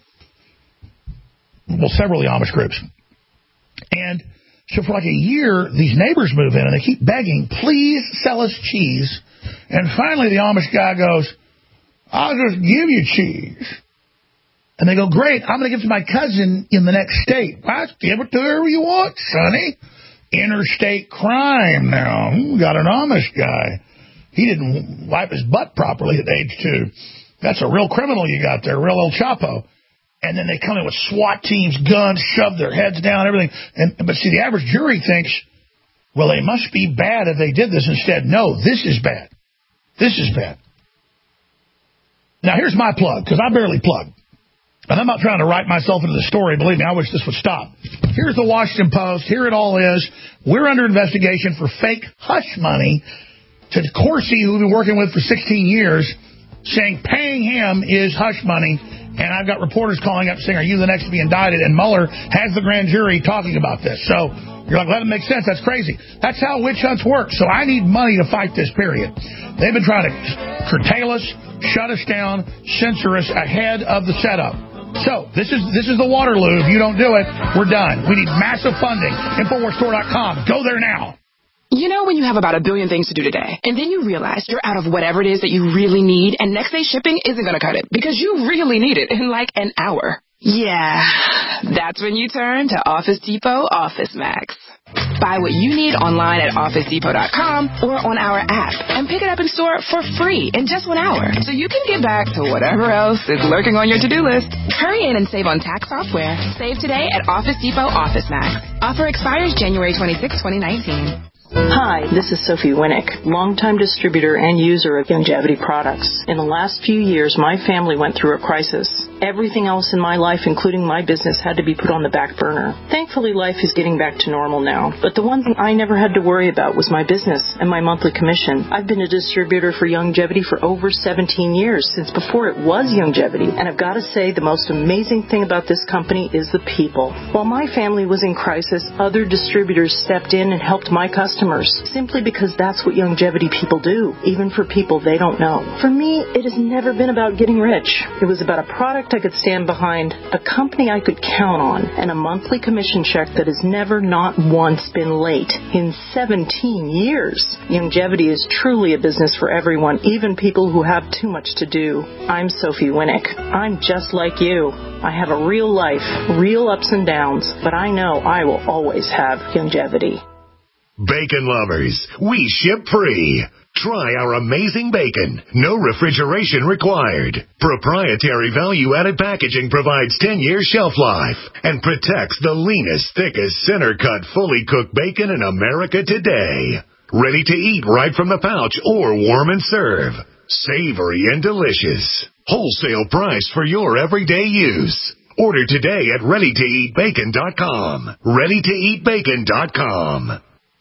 Well, several of the Amish groups. And so for like a year, these neighbors move in, and they keep begging, please sell us cheese. And finally, the Amish guy goes, I'll just give you cheese. And they go, great, I'm going to give it to my cousin in the next state. Well, give it to whoever you want, sonny. Interstate crime now. We got an Amish guy. He didn't wipe his butt properly at age two. That's a real criminal you got there, real El Chapo. And then they come in with SWAT teams, guns, shove their heads down, everything. And but see, the average jury thinks, well, they must be bad if they did this. Instead, no, this is bad. This is bad. Now, here's my plug, because I barely plug. And I'm not trying to write myself into the story. Believe me, I wish this would stop. Here's the Washington Post. Here it all is. We're under investigation for fake hush money to Corsi, who we've been working with for sixteen years, saying paying him is hush money. And I've got reporters calling up saying, are you the next to be indicted? And Mueller has the grand jury talking about this. So you're like, well, that makes sense. That's crazy. That's how witch hunts work. So I need money to fight this, period. They've been trying to curtail us, shut us down, censor us ahead of the setup. So this is this is the Waterloo. If you don't do it, we're done. We need massive funding. Infowars Store dot com. Go there now. You know when you have about a billion things to do today, and then you realize you're out of whatever it is that you really need, and next day shipping isn't going to cut it because you really need it in like an hour. Yeah, that's when you turn to Office Depot Office Max. Buy what you need online at Office Depot dot com or on our app and pick it up in store for free in just one hour so you can get back to whatever else is lurking on your to-do list. Hurry in and save on tax software. Save today at Office Depot Office Max. Offer expires January twenty-sixth, twenty nineteen. Hi, this is Sophie Winnick, longtime distributor and user of Longevity products. In the last few years, my family went through a crisis. everything else in my life, including my business, had to be put on the back burner. Thankfully, life is getting back to normal now. But the one thing I never had to worry about was my business and my monthly commission. I've been a distributor for Youngevity for over seventeen years, since before it was Youngevity. And I've got to say, the most amazing thing about this company is the people. While my family was in crisis, other distributors stepped in and helped my customers, simply because that's what Youngevity people do, even for people they don't know. For me, it has never been about getting rich. It was about a product I could stand behind, a company I could count on, and a monthly commission check that has never not once been late in seventeen years. Youngevity is truly a business for everyone, even people who have too much to do. I'm Sophie Winnick. I'm just like you. I have a real life, real ups and downs, but I know I will always have Youngevity. Bacon lovers, we ship free. Try our amazing bacon. No refrigeration required. Proprietary value-added packaging provides ten-year shelf life and protects the leanest, thickest, center-cut, fully cooked bacon in America today. Ready to eat right from the pouch or warm and serve. Savory and delicious. Wholesale price for your everyday use. Order today at ready to eat bacon dot com. ready to eat bacon dot com.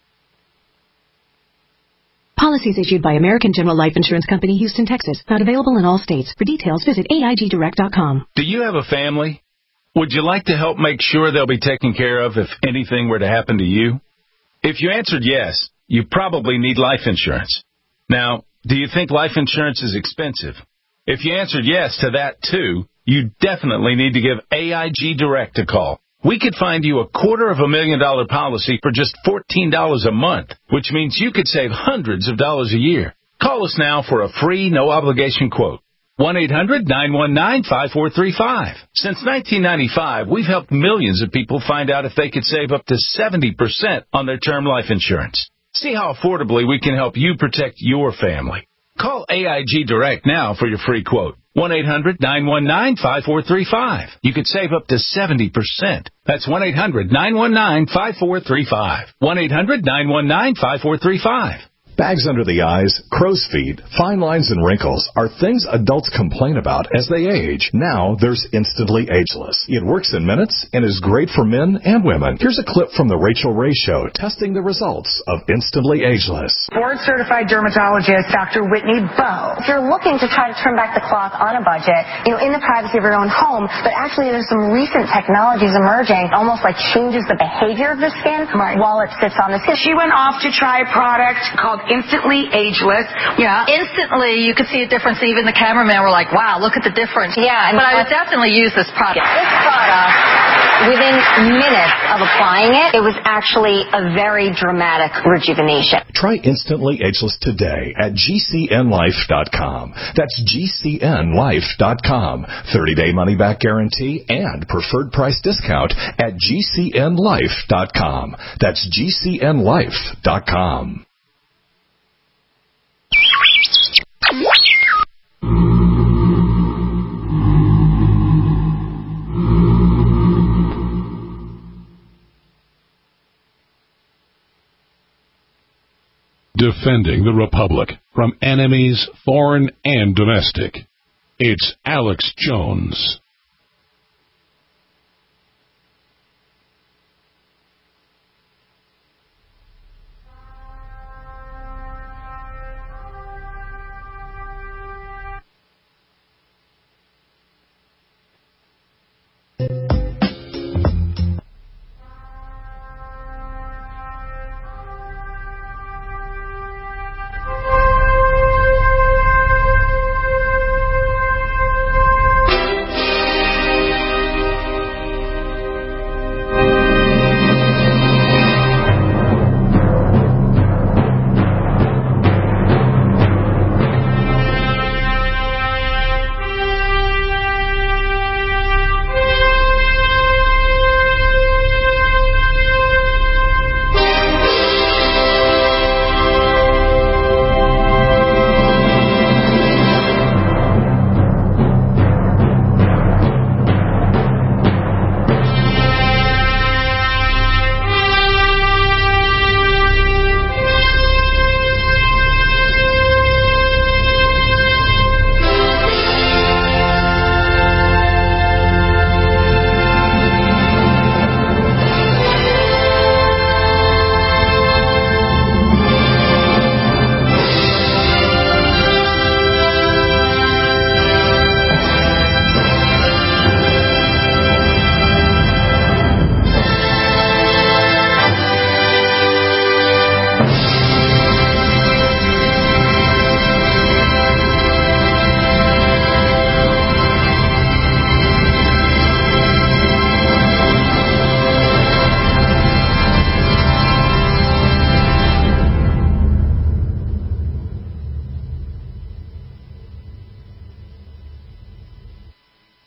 Policies issued by American General Life Insurance Company, Houston, Texas. Not available in all states. For details, visit A I G direct dot com. Do you have a family? Would you like to help make sure they'll be taken care of if anything were to happen to you? If you answered yes, you probably need life insurance. Now, do you think life insurance is expensive? If you answered yes to that, too, you definitely need to give A I G Direct a call. We could find you a quarter of a million dollar policy for just fourteen dollars a month, which means you could save hundreds of dollars a year. Call us now for a free, no-obligation quote. one eight hundred nine one nine five four three five. Since nineteen ninety-five, we've helped millions of people find out if they could save up to seventy percent on their term life insurance. See how affordably we can help you protect your family. Call A I G Direct now for your free quote. one eight hundred nine one nine five four three five. You could save up to seventy percent. That's one eight hundred nine one nine five four three five. one eight hundred nine one nine five four three five. Bags under the eyes, crow's feet, fine lines, and wrinkles are things adults complain about as they age. Now there's Instantly Ageless. It works in minutes and is great for men and women. Here's a clip from The Rachel Ray Show testing the results of Instantly Ageless. Board-certified dermatologist Doctor Whitney Bowe. If you're looking to try to turn back the clock on a budget, you know, in the privacy of your own home, but actually there's some recent technologies emerging, almost like changes the behavior of the skin right. while it sits on the skin. She went off to try a product called Instantly Ageless. Yeah. Instantly, you could see a difference. Even the cameraman were like, wow, look at the difference. Yeah. But I would definitely use this product. This product, within minutes of applying it, it was actually a very dramatic rejuvenation. Try Instantly Ageless today at G C N life dot com. That's G C N life dot com. thirty-day money-back guarantee and preferred price discount at G C N life dot com. That's G C N life dot com. Defending the Republic from enemies, foreign and domestic. It's Alex Jones.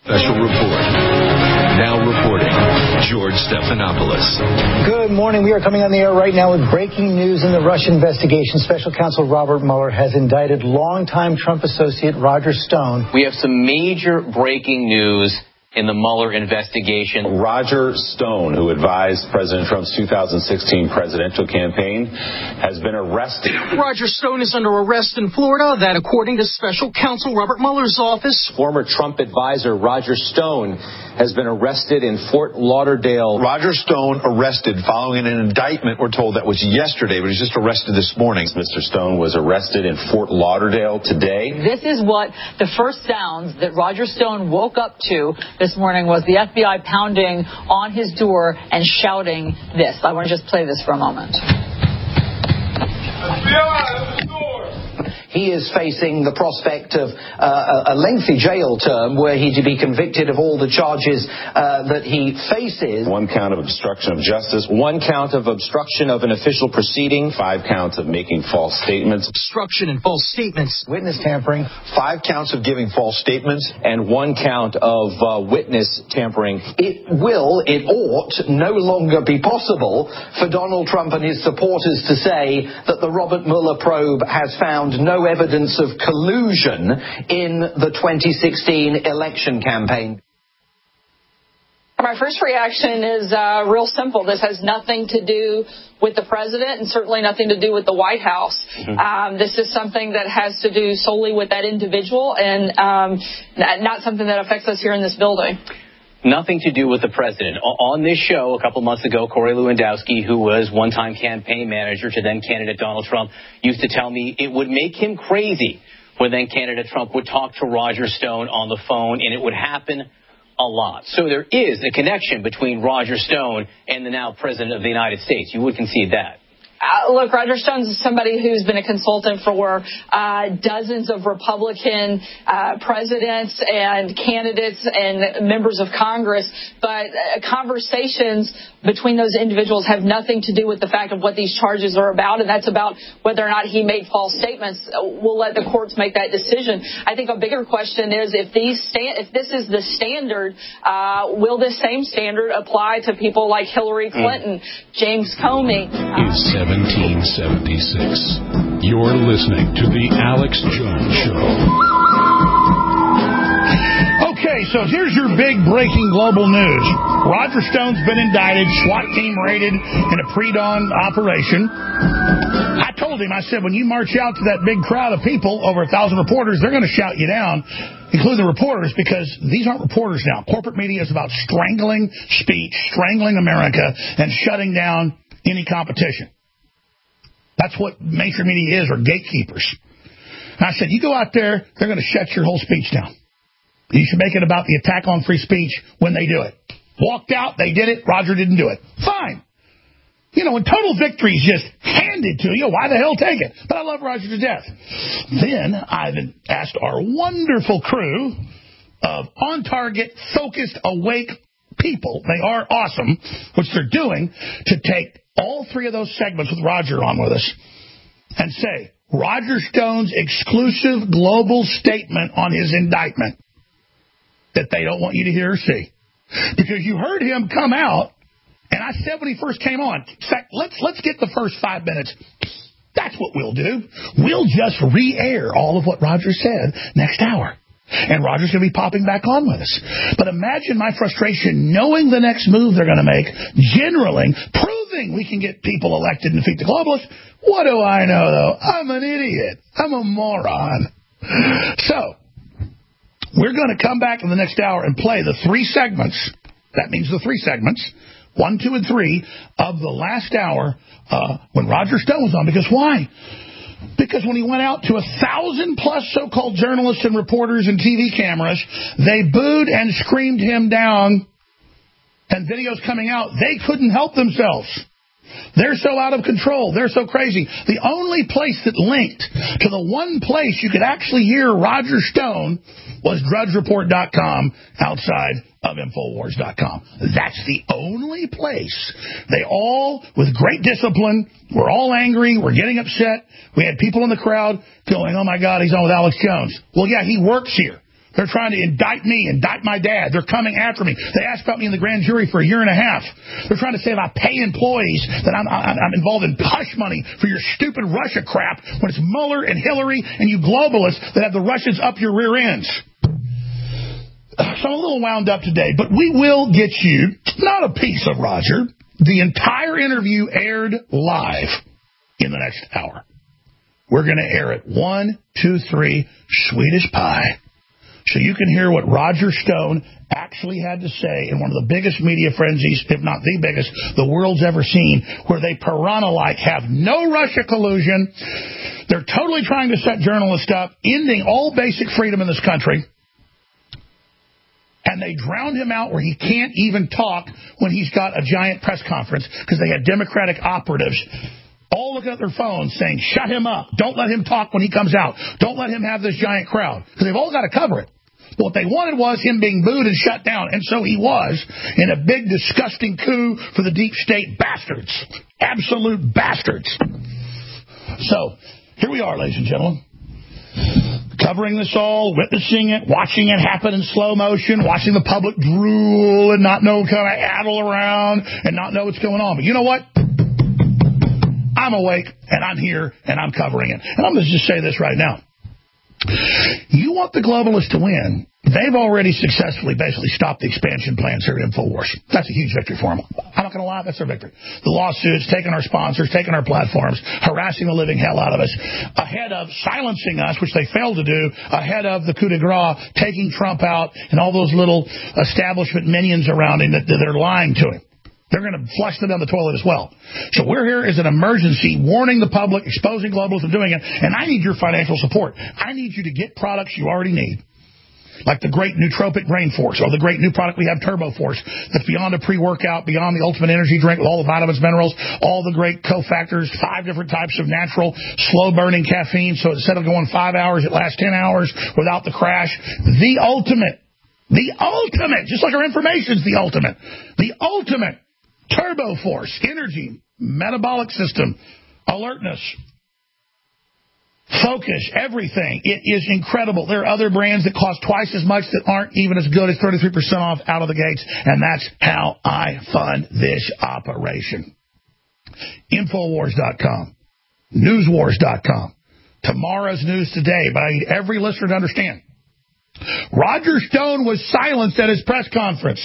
Special report. Now reporting, George Stephanopoulos. Good morning. We are coming on the air right now with breaking news in the Russia investigation. Special counsel Robert Mueller has indicted longtime Trump associate Roger Stone. We have some major breaking news in the Mueller investigation. Roger Stone, who advised President Trump's two thousand sixteen presidential campaign, has been arrested. Roger Stone is under arrest in Florida. That, according to special counsel Robert Mueller's office. Former Trump advisor Roger Stone has been arrested in Fort Lauderdale. Roger Stone arrested following an indictment, we're told, that was yesterday, but he's just arrested this morning. Mister Stone was arrested in Fort Lauderdale today. This is what the first sounds that Roger Stone woke up to this morning was the F B I pounding on his door and shouting this. I want to just play this for a moment. F B I, open the door. He is facing the prospect of uh, a lengthy jail term where he'd be convicted of all the charges uh, that he faces. One count of obstruction of justice. One count of obstruction of an official proceeding. Five counts of making false statements. Obstruction and false statements. Witness tampering. Five counts of giving false statements. And one count of uh, witness tampering. It will, it ought, no longer be possible for Donald Trump and his supporters to say that the Robert Mueller probe has found no evidence of collusion in the twenty sixteen election campaign. My first reaction is uh, real simple. This has nothing to do with the president and certainly nothing to do with the White House. Mm-hmm. Um, this is something that has to do solely with that individual and um, not something that affects us here in this building. Nothing to do with the president. On this show a couple months ago, Corey Lewandowski, who was one-time campaign manager to then-candidate Donald Trump, used to tell me it would make him crazy when then-candidate Trump would talk to Roger Stone on the phone, and it would happen a lot. So there is a connection between Roger Stone and the now president of the United States. You would concede that. Uh, look, Roger Stone is somebody who's been a consultant for uh, dozens of Republican uh, presidents and candidates and members of Congress, but uh, conversations between those individuals have nothing to do with the fact of what these charges are about, and that's about whether or not he made false statements. We'll let the courts make that decision. I think a bigger question is if these sta- if this is the standard, uh, will this same standard apply to people like Hillary Clinton, mm. James Comey? Uh, is seventeen seventy-six. You're listening to The Alex Jones Show. Okay, so here's your big breaking global news. Roger Stone's been indicted, SWAT team raided in a pre-dawn operation. I told him, I said, when you march out to that big crowd of people, over a thousand reporters, they're going to shout you down, including the reporters, because these aren't reporters now. Corporate media is about strangling speech, strangling America, and shutting down any competition. That's what mainstream media is, or gatekeepers. And I said, you go out there, they're going to shut your whole speech down. You should make it about the attack on free speech when they do it. Walked out, they did it, Roger didn't do it. Fine. You know, when total victory is just handed to you, why the hell take it? But I love Roger to death. Then I've asked our wonderful crew of on-target, focused, awake people, they are awesome, which they're doing, to take all three of those segments with Roger on with us and say, Roger Stone's exclusive global statement on his indictment that they don't want you to hear or see. Because you heard him come out, and I said when he first came on, in fact, let's, let's get the first five minutes. That's what we'll do. We'll just re-air all of what Roger said next hour. And Roger's going to be popping back on with us. But imagine my frustration knowing the next move they're going to make, generaling, proving we can get people elected and defeat the globalists. What do I know, though? I'm an idiot. I'm a moron. So, we're going to come back in the next hour and play the three segments. That means the three segments, one, two, and three, of the last hour uh, when Roger Stone was on. Because why? Because when he went out to a thousand plus so-called journalists and reporters and T V cameras, they booed and screamed him down, and videos coming out, they couldn't help themselves. They're so out of control. They're so crazy. The only place that linked to the one place you could actually hear Roger Stone was drudge report dot com outside of infowars dot com. That's the only place. They all, with great discipline, were all angry, were getting upset. We had people in the crowd going, oh, my God, he's on with Alex Jones. Well, yeah, he works here. They're trying to indict me, indict my dad. They're coming after me. They asked about me in the grand jury for a year and a half. They're trying to say if I pay employees that I'm, I'm, I'm involved in hush money for your stupid Russia crap when it's Mueller and Hillary and you globalists that have the Russians up your rear ends. So I'm a little wound up today, but we will get you, not a piece of Roger, the entire interview aired live in the next hour. We're going to air it one, two, three, sweet as pie. So you can hear what Roger Stone actually had to say in one of the biggest media frenzies, if not the biggest, the world's ever seen, where they piranha-like have no Russia collusion. They're totally trying to set journalists up, ending all basic freedom in this country. And they drowned him out where he can't even talk when he's got a giant press conference because they had Democratic operatives all looking at their phones saying, shut him up. Don't let him talk when he comes out. Don't let him have this giant crowd. Because they've all got to cover it. But what they wanted was him being booed and shut down. And so he was in a big, disgusting coup for the deep state bastards. Absolute bastards. So, here we are, ladies and gentlemen. Covering this all, witnessing it, watching it happen in slow motion, watching the public drool and not know, kind of addle around and not know what's going on. But you know what? I'm awake, and I'm here, and I'm covering it. And I'm going to just say this right now. You want the globalists to win. They've already successfully basically stopped the expansion plans here at InfoWars. That's a huge victory for them. I'm not going to lie, that's their victory. The lawsuits, taking our sponsors, taking our platforms, harassing the living hell out of us, ahead of silencing us, which they failed to do, ahead of the coup de grace, taking Trump out, and all those little establishment minions around him that, that they're lying to him. They're going to flush them down the toilet as well. So we're here as an emergency, warning the public, exposing globalists and doing it. And I need your financial support. I need you to get products you already need, like the great nootropic brain force, or the great new product we have, Turbo Force, that's beyond a pre-workout, beyond the ultimate energy drink with all the vitamins, minerals, all the great cofactors, five different types of natural, slow-burning caffeine. So instead of going five hours, it lasts ten hours without the crash. The ultimate, the ultimate, just like our information's the ultimate, the ultimate Turbo Force, energy, metabolic system, alertness, focus, everything. It is incredible. There are other brands that cost twice as much that aren't even as good as thirty-three percent off out of the gates, and that's how I fund this operation. Infowars dot com, Newswars dot com, tomorrow's news today, but I need every listener to understand. Roger Stone was silenced at his press conference.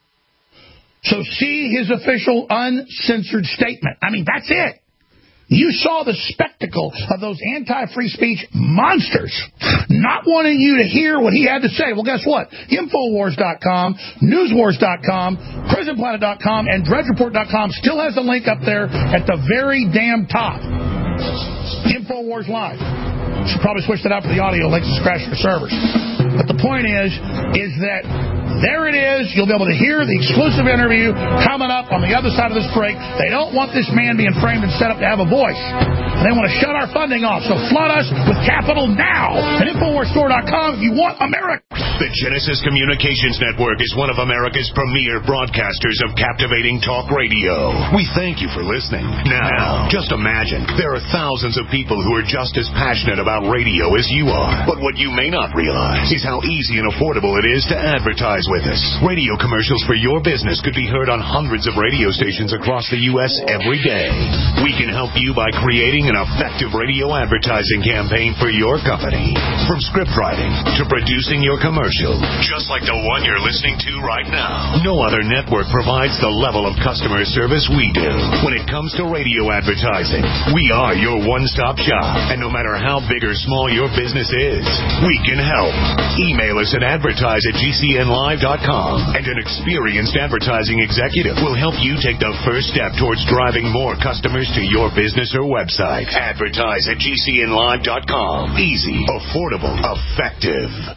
So see his official uncensored statement. I mean, that's it. You saw the spectacle of those anti-free speech monsters not wanting you to hear what he had to say. Well, guess what? Infowars dot com, Newswars dot com, Prison Planet dot com, and Drudge Report dot com still has a link up there at the very damn top. Infowars Live. Should probably switch that out for the audio links to crash your servers. But the point is, is that there it is. You'll be able to hear the exclusive interview coming up on the other side of this break. They don't want this man being framed and set up to have a voice. And they want to shut our funding off. So flood us with capital now at Infowars Store dot com if you want America. The Genesis Communications Network is one of America's premier broadcasters of captivating talk radio. We thank you for listening. Now, just imagine there are thousands of people who are just as passionate about radio as you are. But what you may not realize is how easy and affordable it is to advertise with us. Radio commercials for your business could be heard on hundreds of radio stations across the U S every day. We can help you by creating an effective radio advertising campaign for your company. From script writing to producing your commercial, just like the one you're listening to right now. No other network provides the level of customer service we do. When it comes to radio advertising, we are your one-stop shop. And no matter how big or small your business is, we can help. Email us at advertise at G C N live dot com, and an experienced advertising executive will help you take the first step towards driving more customers to your business or website. Advertise at G C N live dot com. Easy, affordable, effective.